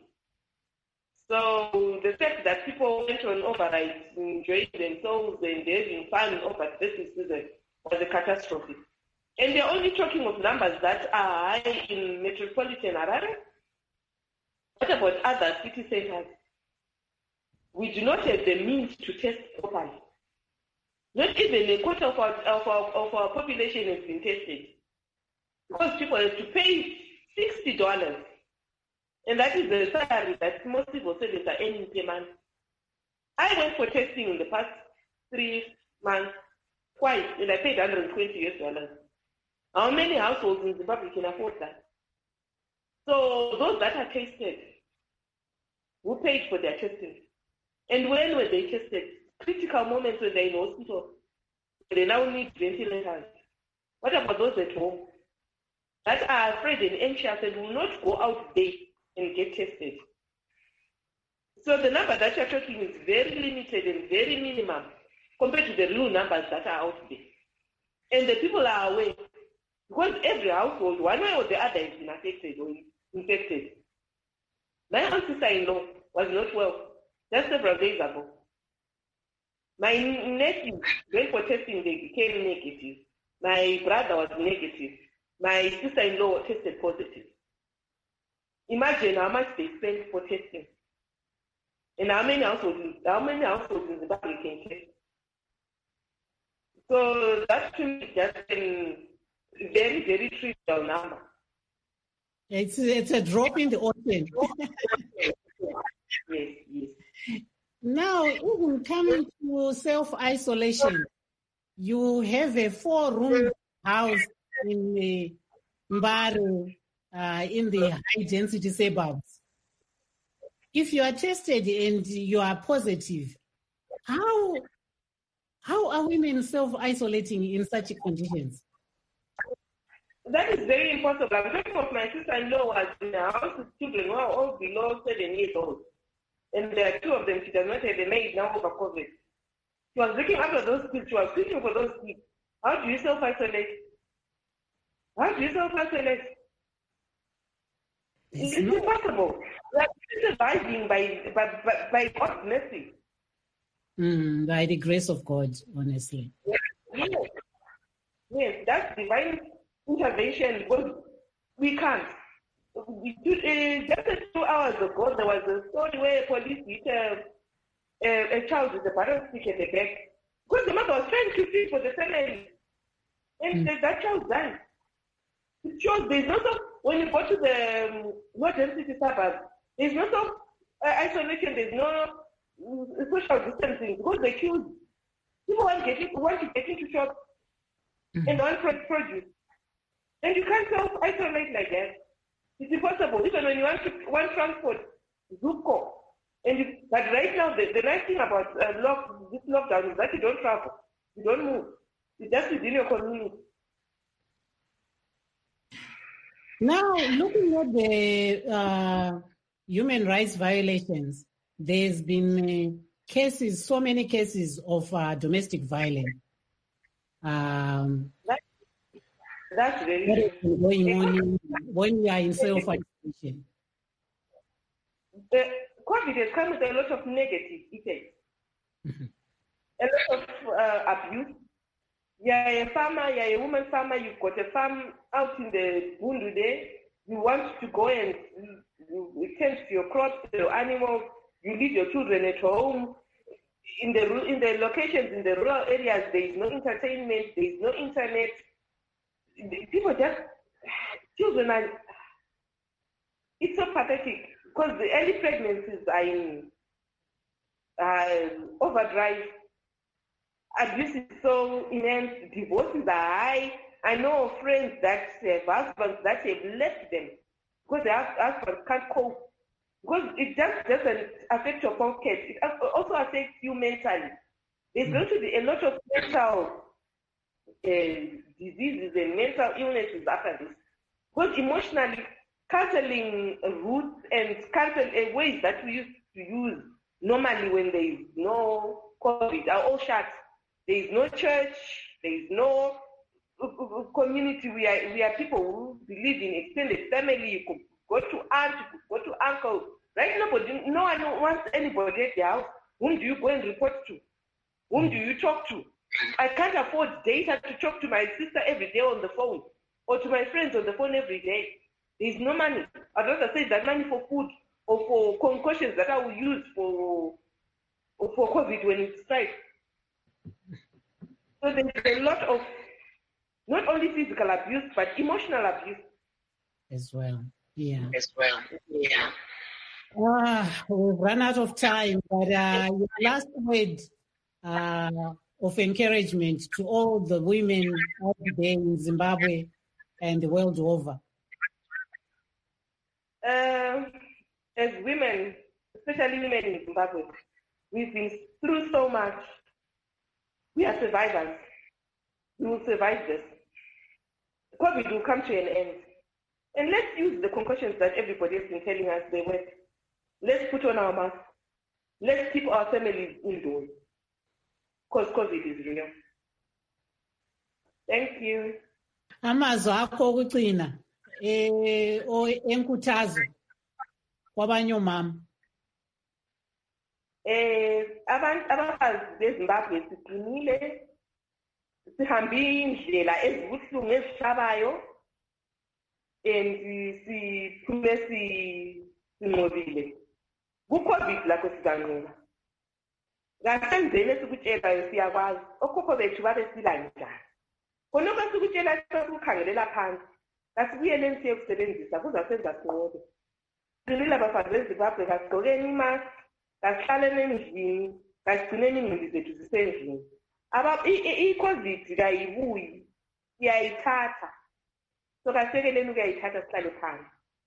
So the fact that people went on overrides, enjoying themselves and having fun over this season was a catastrophe. And they're only talking of numbers that are high in metropolitan Harare. What about other city centers? We do not have the means to test properly. Not even a quarter of our, of our, of our population has been tested. Because people have to pay sixty dollars. And that is the salary that most civil servants are earning per month. I went for testing in the past three months, twice, and I paid one hundred twenty U S dollars. How many households in Zimbabwe can afford that? So those that are tested, who paid for their testing? And when were they tested? Critical moments when they're in hospital. They now need ventilators. What about those at home that are afraid and anxious and will not go out there and get tested? So the number that you're talking is very limited and very minimum compared to the real numbers that are out there. And the people are aware, because every household, one way or the other, has been affected or infected. My own sister-in-law was not well just several days ago. My nephew went for testing, they became negative. My brother was negative. My sister-in-law tested positive. Imagine how much they spent for testing. And how many households, how many households in Zimbabwe can check? So that to me is just a very, very trivial number. It's, it's a drop in the ocean. Yes, yes. Now, even coming to self-isolation, you have a four-room house in the Mbare, uh, in the high-density suburbs. If you are tested and you are positive, how how are women self-isolating in such conditions? That is very impossible. I'm talking of my sister-in-law was in a house with children who are all below seven years old. And there are two of them, she does not have a maid now over COVID. She was looking after those kids, she was fishing for those kids. How do you self-isolate? How do you self-isolate? It's no. impossible. Like surviving by, by, by, by God's mercy. Mm, by the grace of God, honestly. Yes, yes. Yes, that's divine intervention because we can't. We do, uh, just two hours ago, there was a story where police hit a, a, a child with a barrel stick at the back because the mother was trying to feed for the family, and mm. that child died. It shows there's no so when you go to the um, more density suburbs, there's no so uh, isolation, there's no uh, social distancing because they choose people want to get want to get into shops mm. and want produce, and you can't self isolate like that. It's impossible. Even when you want to want transport, Zuko. And you, but right now, the, the nice thing about uh, lock, this lockdown is that you don't travel, you don't move. It's just within your community. Now, looking at the uh, human rights violations, there's been uh, cases, so many cases of uh, domestic violence. Um, that, That's very true. Going on when you are in self-isolation. The COVID has come with a lot of negative effects. Mm-hmm. A lot of uh, abuse. You're a farmer, you're a woman farmer, you've got a farm out in the Bundu there. You want to go and you, you tend to your crops, your animals, you leave your children at home. In the, in the locations, in the rural areas, there is no entertainment, there is no internet. People just, children are, it's so pathetic because the early pregnancies are in uh, overdrive. Abuse is so immense, divorces are high. I know friends that have husbands that have left them because their husbands can't cope. Because it just doesn't affect your pocket, it also affects you mentally. There's mm. going to be a lot of mental uh, diseases and mental illnesses after this. Because emotionally, counseling routes and counseling ways that we used to use normally when there is no COVID are all shut. There is no church, there is no community. We are, we are people who believe in extended family. You could go to aunt, you could go to uncle. Right now, no one wants anybody at the house. Whom do you go and report to? Whom do you talk to? I can't afford data to talk to my sister every day on the phone or to my friends on the phone every day. There's no money. I'd rather save that money for food or for concussions that I will use for, for COVID when it strikes. So there's a lot of not only physical abuse, but emotional abuse. As well. Yeah. As well. Yeah. Ah, we've run out of time, but uh, your last word uh, of encouragement to all the women out there in Zimbabwe and the world over. Uh, as women, especially women in Zimbabwe, we've been through so much. We are survivors. We will survive this. COVID will come to an end. And let's use the concussions that everybody has been telling us they work. Let's put on our masks. Let's keep our families indoors. Because COVID is real. Thank you. Amazwi akho okucina eh enkuthazo kwabanye omama. Eh abantu abafazi beZimbabwe siqinile sihambe indlela ezibuhlungu ezishabayo and siphume sinqobile ku-COVID lakho sizanqula. Ngasenzeni esikutshelayo siyakwazi okhokho bethu babesila njani. Khonokho sikutshela sokukhangelela phansi kasibuyeleni siye kusebenzisa kuzasenza sinqobe. Silila bafazi beZimbabwe kasigqokeni imask kasihlaleni endlini kasigcineni ingqondo zethu zisendlini. I-COVID kayibuyi siyayithatha so kasekeleni ukuyayithatha sihlale phansi.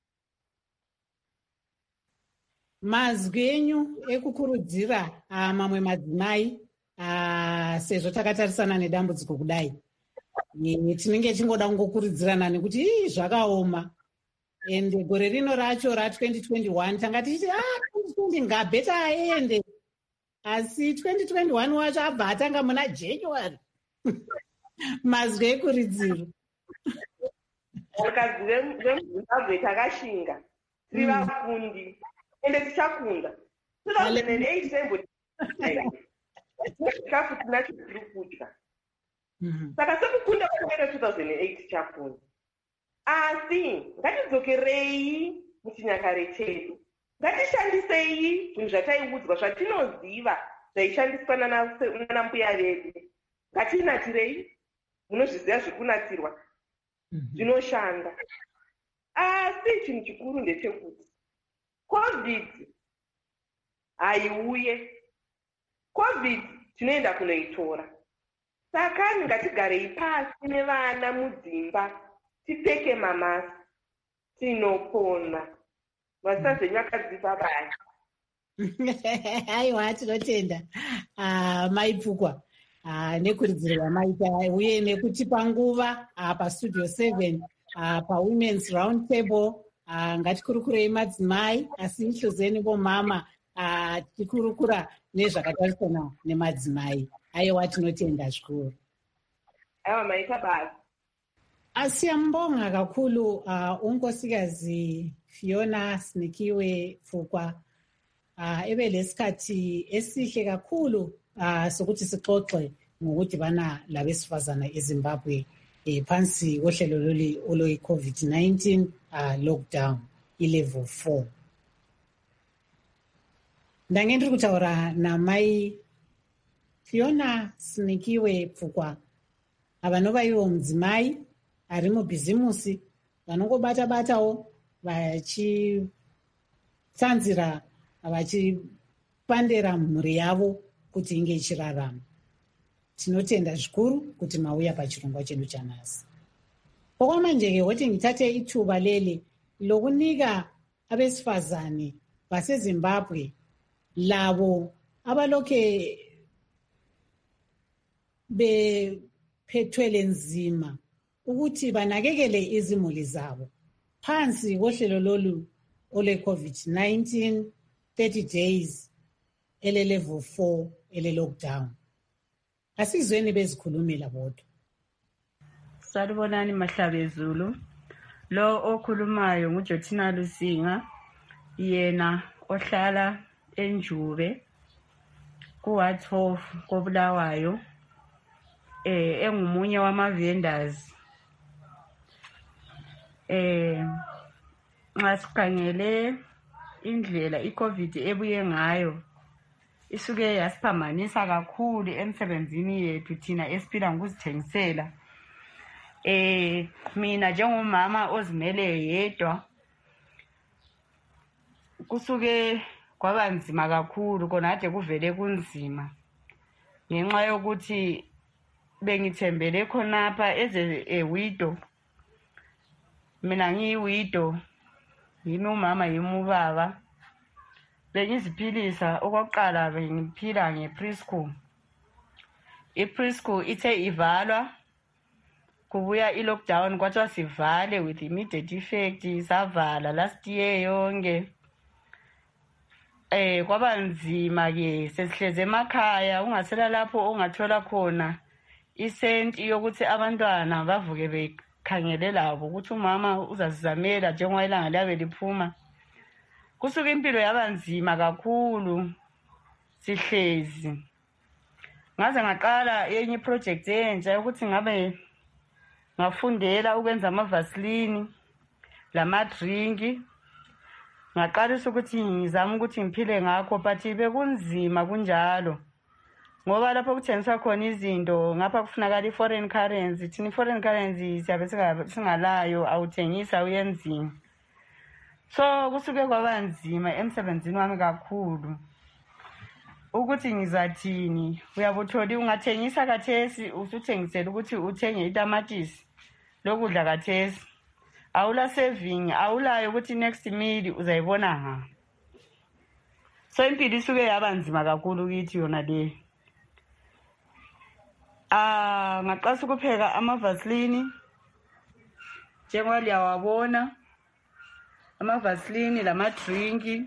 Mazwi enyu ekukurudzira mamwe madzimai sezvo takatarisana nedambudziko kudai tinenge chingoda kungokurudzirana nekuti ii zvakaoma ende gore rino racho ra-twenty twenty-one tanga tichiti ah twenty twenty ngabheta aende asi twenty twenty-one wacho abva atanga muna January. Mazwi ekurudziro. Vakadzi vemuZimbabwe takashinga tiri vafundi ende tichakunda. two thousand eight sembo chikafu tinacho tiri kudya. Saka sekukunda kwakapera two thousand eight tichakunda. Asi ngatidzokerei muchinyakare chedu. Ngatishandisei zvinhu zvataiudzwa zvatinoziva zvaishandiswa nana mbuya vedu. Ngatinatirei munozviziva zviri kunatirwa zvinoshanda. Asi chinhu chikuru ndechekuti COVID haiuye. COVID tinoenda kunoitora. Saka ngatigarei pasi nevana mudzimba tipfeke mamasi tinopona. Vasazenyakadzipa baya. Aiwa tinotenda maipfukwa nekurudziro rwamaita uye nekutipa nguva pastudio seven pawomen's round table. Ngatikurukurei madzimai asi ihlozeni vomama tichikurukura nezvakatarisana nemadzimai. Aiwa tinotenda zvikuru. Aiwa maita basa. Asiyambonga kakhulu uh, unkosikazi Fiona Sinikiwe Pfukwa. Uh, ebe lesikhathi esihle kakhulu uh, sokuthi sixoxe ngokuthi bana labesifazana eZimbabwe eh, phansi kohlelo lolu oloyi COVID nineteen uh, lockdown i-level four. Ndange ndiri kutaura namai Fiona Sinikiwe Pfukwa avanova ivo mudzimai ari mubhizimusi vanongobata-batawo vachitsanzira vachipandera mhuri yavo kuti inge ichirarama. Tinotenda zvikuru kuti mauya pachirongwa chedu chanhasi. Okwamanje-ke hoti ngitate ithuba leli lokunika abesifazane baseZimbabwe labo abaloke bephethwele nzima ukuthi banakekele izimuli zabo phansi kohlelo lolu ole COVID nineteen thirty days ele level four ele lockdown. Asizweni bezikhulumela bodwa. Salibonani Mahlabezulu. Lo okhulumayo nguJothina Lusinga, yena ohlala eNjube ku-Ward twelve koBulawayo, eh engumunye wama vendors. Eh nxa sikhangele indlela iCovid ebuye ngayo isuke yasiphambanisa kakhulu emsebenzini yethu thina esiphila ngokuzithengisela. Eh mina njengomama ozimele yedwa kusuke kwabanzima kakhulu kona ade kuvele kunzima ngenxa yokuthi bengithembele khonapha eze a widow. Mina ngiyiwidow, yimi umama yimi ubaba. Bengiziphilisa okokuqala bengiphila ngepreschool. I-preschool ithe ivalwa kubuya i-lockdown kwathiwa sivale with immediate effect, savala last year yonke. Eh kwaba nzima ke sesihleze emakhaya ungasela lapho ongathola khona isenti yokuthi abantwana bavuke bekhangele labo ukuthi umama uzazizamela njengoba ilanga liyabe liphuma. Kusuka impilo yabanzima kakhulu sihlezi. Ngaze ngaqala enye project entsha ukuthi ngabe ngafundela ukwenza ama vaseline lama drink ngaqalisa ukuthi ngizama ukuthi ngiphile ngakho but bekunzima kunjalo ngoba lapho kuthengiswa khona izinto ngapha kufunakala i-foreign currency thina i-foreign currency siyabe singalayo awuthengisa uyenzini so kusuke kwaba nzima emsebenzini wami kakhulu ukuthi ngizathini uyabutholi ungathengisa kathesi usuthengisela ukuthi uthenge itamatisi lokudla kathesi awula saving awulayo ukuthi next meal uzayibona nga so impilo isuke yaba nzima kakhulu kithi yona le ah ngaqasa ukupheka amavaseline njengoba liyawabona amavaseline lama drinki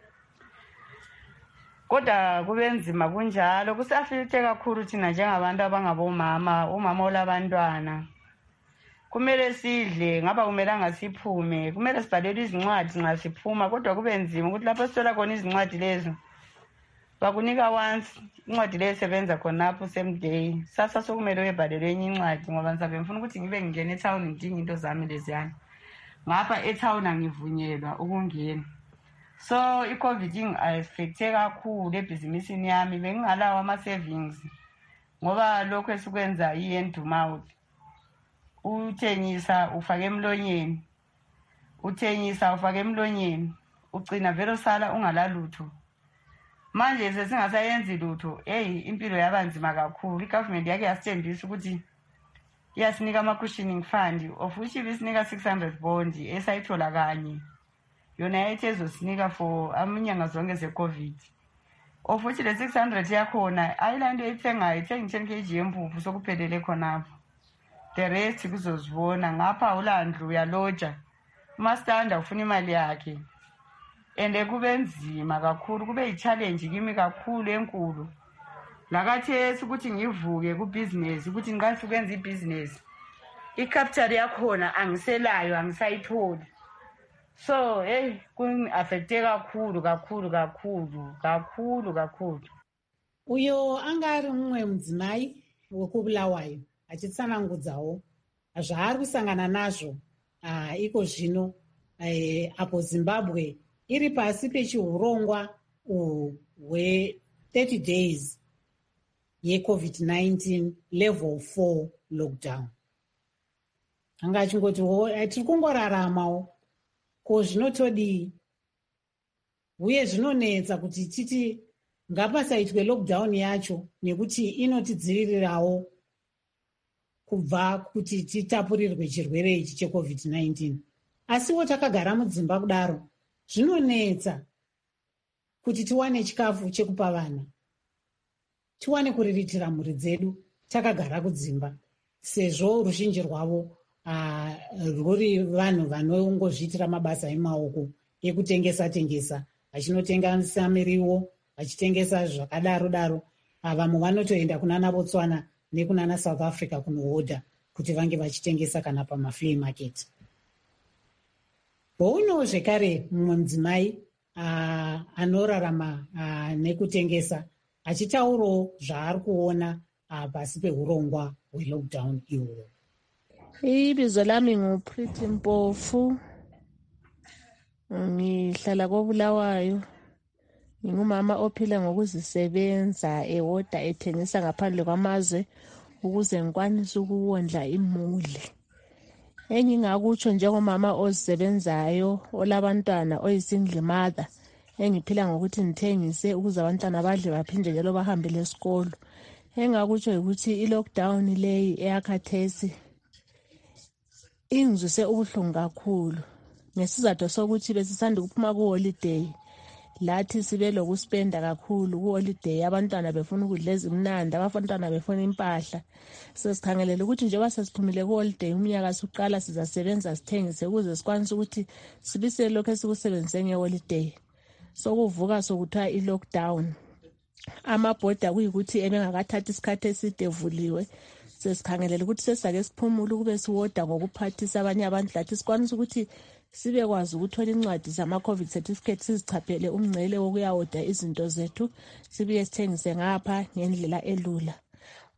kodwa kube nzima kunjalo kusafite kakhulu thina njengabantu abangabomama umama olabantwana kumele sidle ngaba kumele angasiphume kumele sibhalele izincwadi nxa siphuma kodwa kube nzima ukuthi lapho sithola khona izincwadi lezo bakunika once incwadi leyo sebenza khonapho same day sasa sokumele uyebhalelwe enye incwadi ngoba ngisabe ngifuna ukuthi ngibe ngingena etown ngidinga into zami leziyana ngapha etown angivunyelwa ukungena so i-covid ingi-affecte kakhulu ebhizinisini yami bengingalawo ama-savings ngoba lokho esikwenza i-hand to mouth uthengisa ufake emlonyeni uthengisa ufake emlonyeni ugcina vele usala ungalalutho manje sesingasayenzi lutho hey impilo yabanzima kakhulu igovernment yake yasithembisa ukuthi iyasinika ama-cushioning fund of which ibisinika six hundred bond esayithola kanye yona yayithi ezosinika for aminyanga zonke ze-covid of which le six hundred yakhona ayila nto eyithengayo ithenga i-ten k g yempuphu sokuphelele khonapho the rest kuzozibona ngapha awulandlu uyaloja umastanda ufuna imali yakhe ende kube nzima kakhulu kube yi-challenge kimi kakhulu enkulu lakathesi ukuthi ngivuke kubhizinesi ukuthi ngiqalise ukwenza ibhizinesi i-capital yakhona angiselayo angisayitholi so hey kun-affecte kakhulu kakhulu kakhulu kakhulu kakhulu uyo anga ari mumwe mudzimai wekubulawayo achitsanangudzawo zvaari kusangana nazvo uh, iko zvino uh, apo zimbabwe iri pasi pechihurongwa uhwu hwe-thirty days yecovid nineteen level four lockdown anga achingoti tiri kungoraramawo ko zvinotodii uye zvinonetsa kuti titi ngapasaitwe lockdown yacho nekuti inotidzivirirawo kubva kuti titapurirwe chirwere ichi checovid nineteen asiwo takagara mudzimba kudaro zvinonetsa kuti tiwane chikafu chekupa vana tiwane kuriritira mhuri dzedu takagara kudzimba sezvo ruzhinji rwavo uh, rwuri vanhu vanongozviitira mabasa emaoko ekutengesa tengesa vachinotengesa miriwo vachitengesa zvakadaro daro vamwe vanotoenda kunana botswana nekunana south africa kunohodha kuti vange vachitengesa kana pamaflea market bouno zvekare mumwe mudzimai uh, anorarama uh, nekutengesa achitaurawo zvaari kuona uh, pasi peurongwa hwelockdown ihwohwo. Ibizo lami nguPriti Mpofu, ngihlala koBulawayo, ngingumama ophila ngokuzisebenza ewoda ethengisa ngaphandle kwamazwe ukuze ngikwanise ukuwondla imuli. Engingakutsho njengomama ozisebenzayo olabantwana oyisingle mother engiphila ngokuthi ngithengise ukuze abantwana badle baphinde njalo bahambele esikolo. Engakutsho ukuthi i-lockdown leyi eyakhathesi ingizwise ubuhlungu kakhulu ngesizathu sokuthi besisanda ukuphuma ku-holiday lathi sibe lokuspenda kakhulu ku-holiday abantwana befuna ukudla ezimnandi abantwana befuna impahla sesikhangelele ukuthi njengoba sesiphumile ku-holiday umnyaka suqala sizasebenza sithengise ukuze sikwanise ukuthi sibisele lokhu esikusebenzise nge-holiday sokuvuka sokuthiwa i-lockdown amabhoda kuyikuthi ebengakathathi isikhathi eside evuliwe sesikhangelele ukuthi sesake siphumule ukube siwoda ngokuphathisa abanye abantu lathi sikwanise ukuthi sibe kwazi ukuthola incwadi zama-covid certificate sizichaphele umngcele wokuyawoda izinto zethu sibuye sithengise ngapha ngendlela elula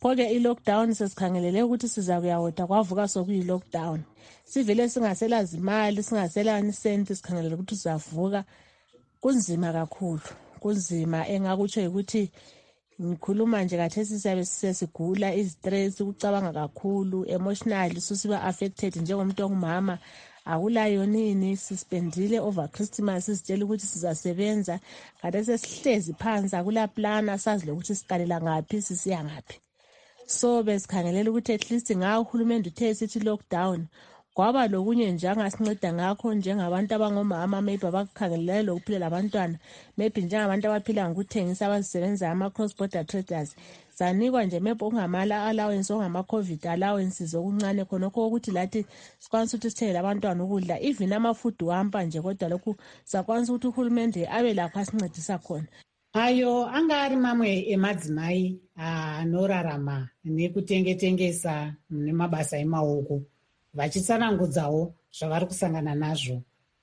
pho-ke i-lockdown sesikhangelele ukuthi siza kuyawotha kwavuka sokuyi-lockdown. Sivele singasela zimali, singaselani senti, sikhangelele ukuthi sizavuka. Kunzima kakhulu, kunzima. Engakutsho ukuthi ngikhuluma nje khathesi siyabe sisesigula, istress, ukucabanga kakhulu, emotionally susiba affected njengomuntu ongumama. Akulayo nini, sispendile over Christmas, sisitshela ukuthi sizasebenza. Kade sesihlezi phansi, akula plan, asazi lokuthi siqalela ngaphi, sisiya ngaphi. So besikhangelela ukuthi at least nga uhulumende uthe sithi lockdown, kwaba lokunye nje angasinceda ngakho njengabantu abangomama, maybe abakhangelele lokuphila labantwana, maybe njengabantu abaphila ngokuthengisa abazisebenza ama-cross border traders. Sanikwa nje maybe ungamala allowance, ongama-COVID allowances okuncane khonokho ukuthi lathi sikwanisa ukuthi sithengele abantwana ukudla. Even ama-food wampa nje, kodwa lokhu sakwanisa ukuthi uhulumende abe lakho asincedisa khona. Ayo angari mamwe emadzimai anorarama nekutengetengesa nemabasa emaoko vachitsanangudzawo zvavari kusangana nazvo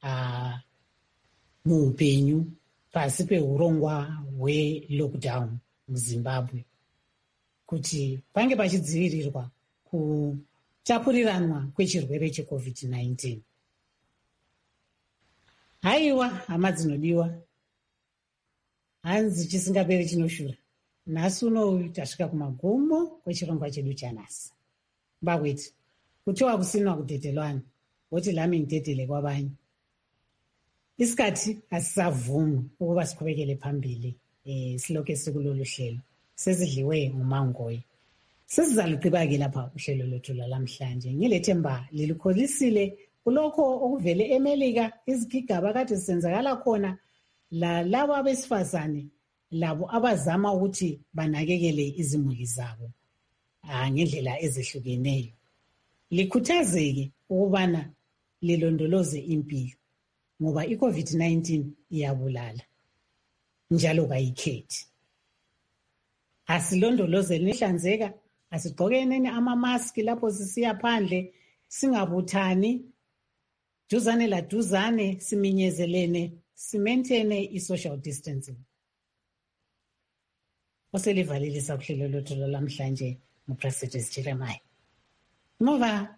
muupenyu pasi peurongwa hwelockdown muZimbabwe, kuti pange pachidzivirirwa kutapuriranwa kwechirwere checovid nineteen. Haiwa hama dzinodiwa, hanzi chisingaperi chinoshura. Nhasi uno tasvika kumagumo kwechirongwa chedu chanhasi. Bagweti kuti wakusinwa kutetelwana woti lami nditetele kwabanye. Isikhathi asisavumi ukuba siqhubekele phambili eh siloke sikulolu hlelo. Sesidliwe ngumangoyi. Sesizaluqhiba-ke lapha uhlelo lwethu lamhlanje. Ngilethemba lilikholisile kulokho okuvele eMelika, izigigaba kade sisenzakala khona, la labo abesifazane labo abazama ukuthi banakekele izimuli zabo ngendlela ezehlukeneyo. Likhuthazeke ukubana lilondoloze impilo ngoba iCovid nineteen iyabulala njalo kayikhethi. Asilondoloze nihlanzeka, asigqokeneni ama-mask lapho sisiya phandle, singabuthani duzane la duzane, siminyezelene, simaintaine i-social distancing. Oselivalelisa kuhlelo lwethu lamhlanje nguPrecious Jeremiah. Nova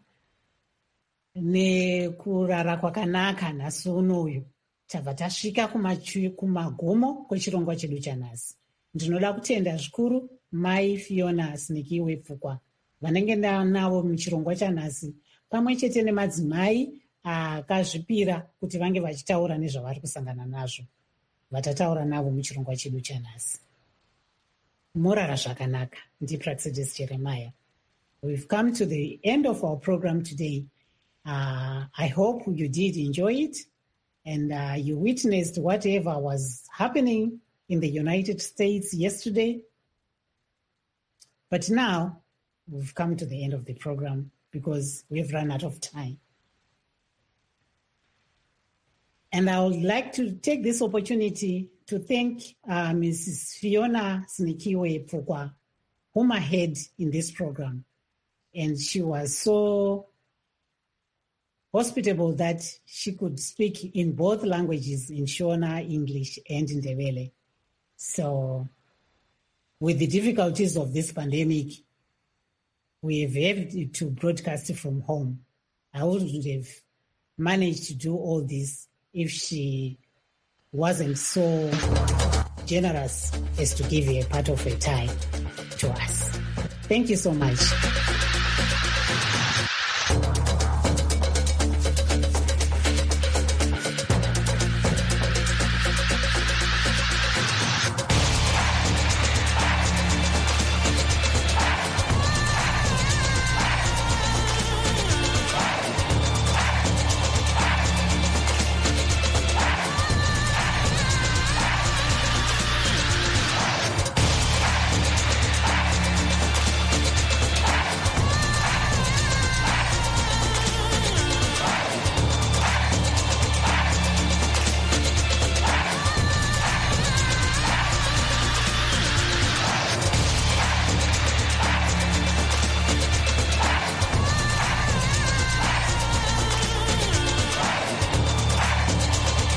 nekurara kwakanaka nhasi unoyu tabva tasvika kumagumo kwechirongwa chedu chanhasi. Ndinoda kutenda zvikuru Mai Fiona Sinikiwe Pfukwa vanenge navo muchirongwa chanhasi, pamwe chete nemadzimai akazvipira kuti vange vachitaura nezvavari kusangana nazvo. Vatataura navo muchirongwa chedu chanhasi. Morara zvakanaka. NdiPrecious Jeremiah. We've come to the end of our program today. Uh, I hope you did enjoy it and uh, you witnessed whatever was happening in the United States yesterday. But now we've come to the end of the program because we've run out of time. And I would like to take this opportunity to thank uh, Missus Fiona Sinikiwe Pfukwa, whom I had in this program. And she was so hospitable that she could speak in both languages, in Shona, English, and in Ndebele. So with the difficulties of this pandemic, we have had to broadcast from home. I wouldn't have managed to do all this if she wasn't so generous as to give a part of her time to us. Thank you so much.